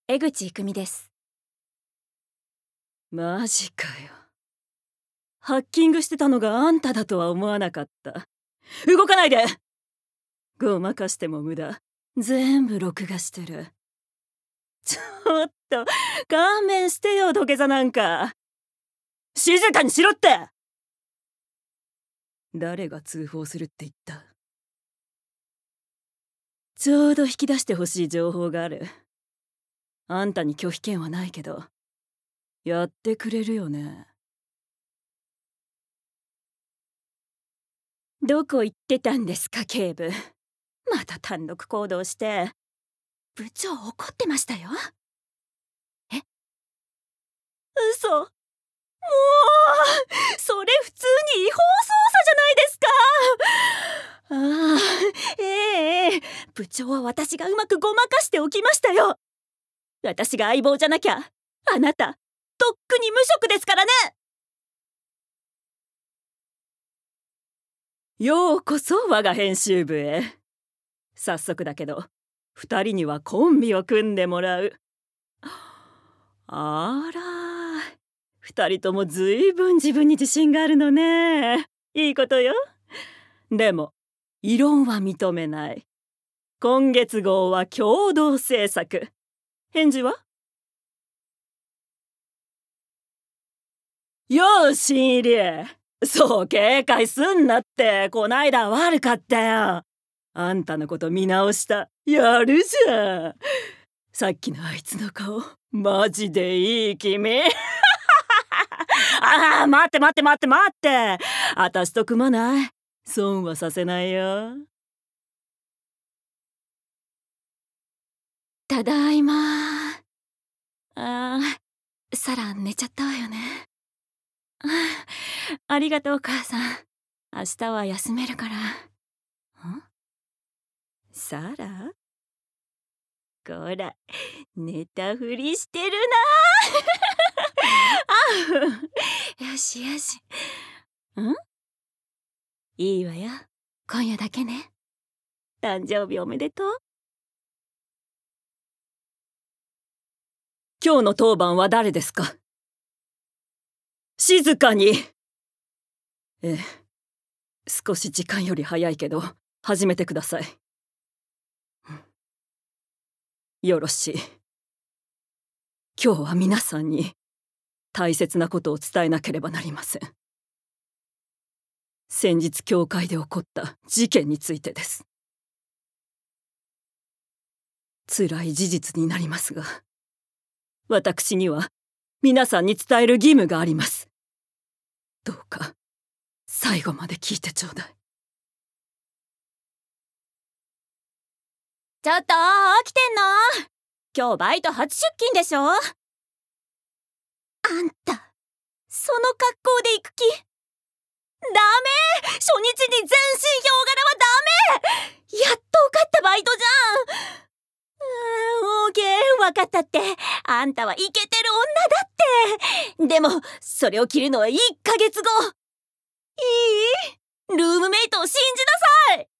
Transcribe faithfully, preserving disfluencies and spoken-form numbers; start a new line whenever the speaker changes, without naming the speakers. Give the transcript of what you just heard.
江口郁美です。
マジかよ。ハッキングしてたのがあんただとは思わなかった。動かないで。ごまかしても無駄。全部録画してる。ちょっと勘弁してよ、土下座なんか。静かにしろって。誰が通報するって言った？ちょうど引き出してほしい情報がある。あんたに拒否権はないけどやってくれるよね？
どこ行ってたんですか、警部。また単独行動して。部長怒ってましたよ。え？嘘。もうそれ普通に違法捜査じゃないですか。ああ、ええ部長は私がうまくごまかしておきましたよ。私が相棒じゃなきゃあなたとっくに無職ですからね。
ようこそ我が編集部へ。早速だけど二人にはコンビを組んでもらう。あら、二人ともずいぶん自分に自信があるのね。いいことよ。でも異論は認めない。今月号は共同制作。返事は？よーし、新入り。そう警戒すんなって。こないだ悪かったよ。あんたのこと見直した。やるじゃん。さっきのあいつの顔マジでいい君。ああ、待って待って待って待って。あたしと組まない？損はさせないよ。
ただいま。ああ、サラ寝ちゃったわよね。あ, ありがとう母さん。明日は休めるから。ん？
サラ？
こら、寝たふりしてるな。あよしよし。ん？いいわよ。今夜だけね。誕生日おめでとう。
今日の当番は誰ですか？静かに。ええ、少し時間より早いけど始めてください。よろしい。今日は皆さんに大切なことを伝えなければなりません。先日教会で起こった事件についてです。辛い事実になりますが、私には皆さんに伝える義務があります。どうか最後まで聞いてちょうだい。
ちょっと起きてんの？今日バイト初出勤でしょ？あんたその格好で行く気？ダメ！初日に全身ヒョウ柄はダメ！やっと受かったバイトじゃん。オーケー、分かったって。あんたはイケてる女だって。でもそれを着るのはいっかげつご。いい？ルームメイトを信じなさい。